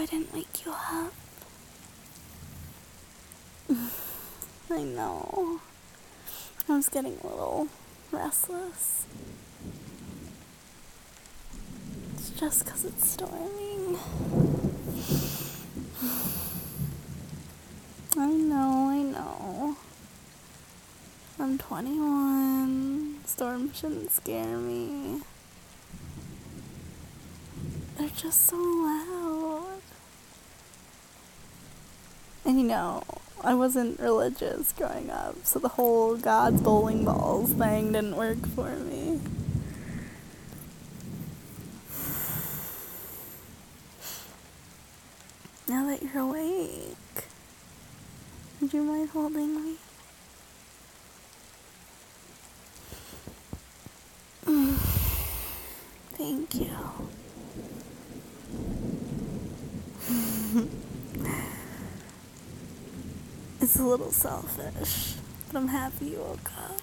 didn't wake you up. I know. I was getting a little restless. It's just 'cause it's storming. I know. I'm 21. Storms shouldn't scare me. They're just so loud. And I wasn't religious growing up, so the whole God's bowling balls thing didn't work for me. Now that you're awake, would you mind holding me? Thank you. It's a little selfish, but I'm happy you woke up.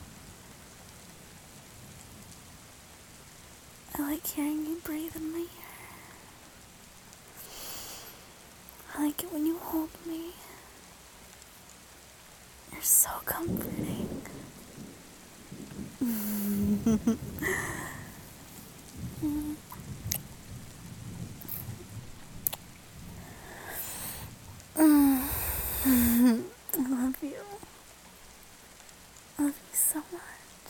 I like hearing you breathe in my ear. I like it when you hold me. You're so comforting. I love you. I love you so much.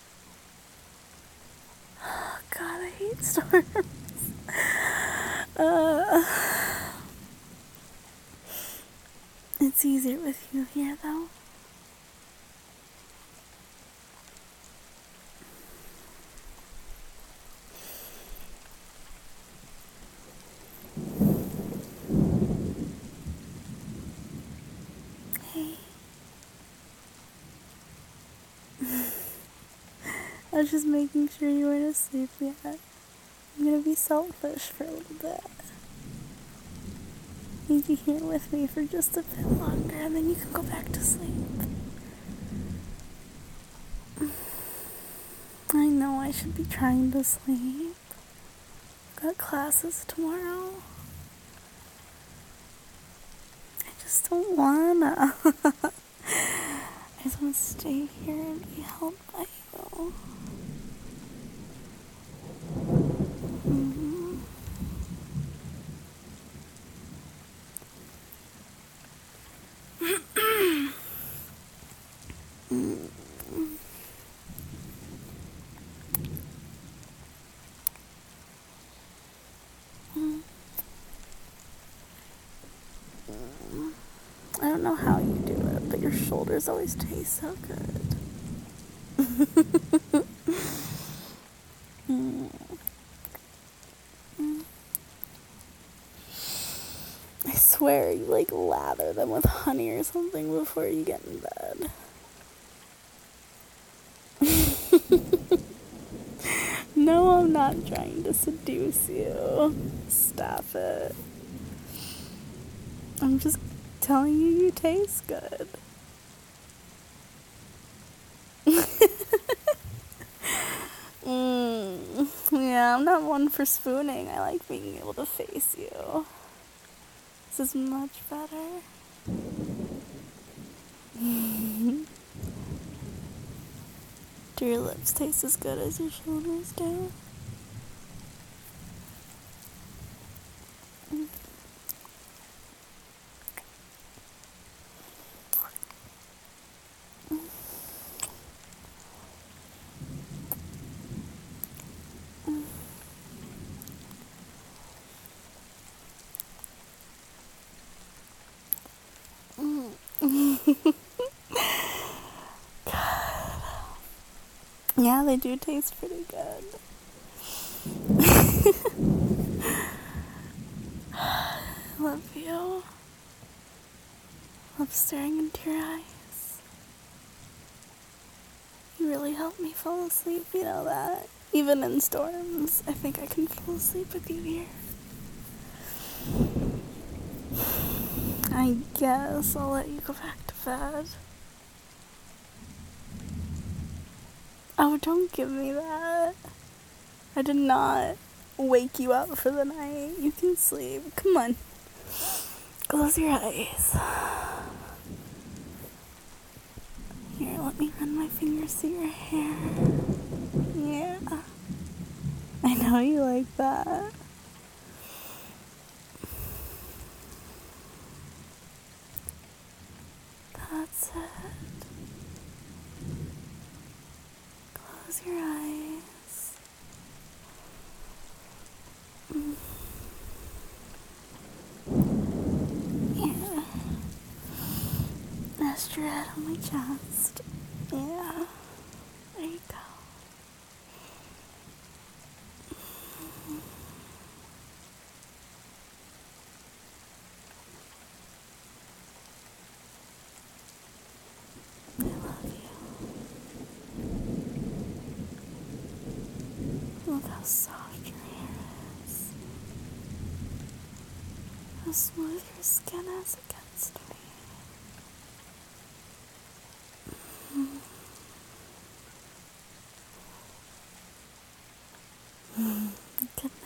Oh, God, I hate storms. It's easier with you here, though. Hey. I was just making sure you weren't asleep yet. I'm gonna be selfish for a little bit. Leave you here with me for just a bit longer, and then you can go back to sleep. I know I should be trying to sleep. I've got classes tomorrow. I just don't wanna. I just want to stay here and be held by you. I don't know how you do it, but your shoulders always taste so good. I swear you lather them with honey or something before you get in bed. No, I'm not trying to seduce you. Stop it. I'm just telling you taste good. Yeah, I'm not one for spooning. I like being able to face you. This is much better. Do your lips taste as good as your shoulders do? Yeah, they do taste pretty good. I love you. I love staring into your eyes. You really help me fall asleep, you know that. Even in storms, I think I can fall asleep with you here. I guess I'll let you go back to bed. Oh, don't give me that. I did not wake you up for the night. You can sleep. Come on. Close your eyes. Here, let me run my fingers through your hair. Yeah. I know you like that. That's it. Close your eyes. Yeah. Rest your head on my chest. Yeah. There you go. I love you. Look how soft your hair is. How smooth your skin is against me. Good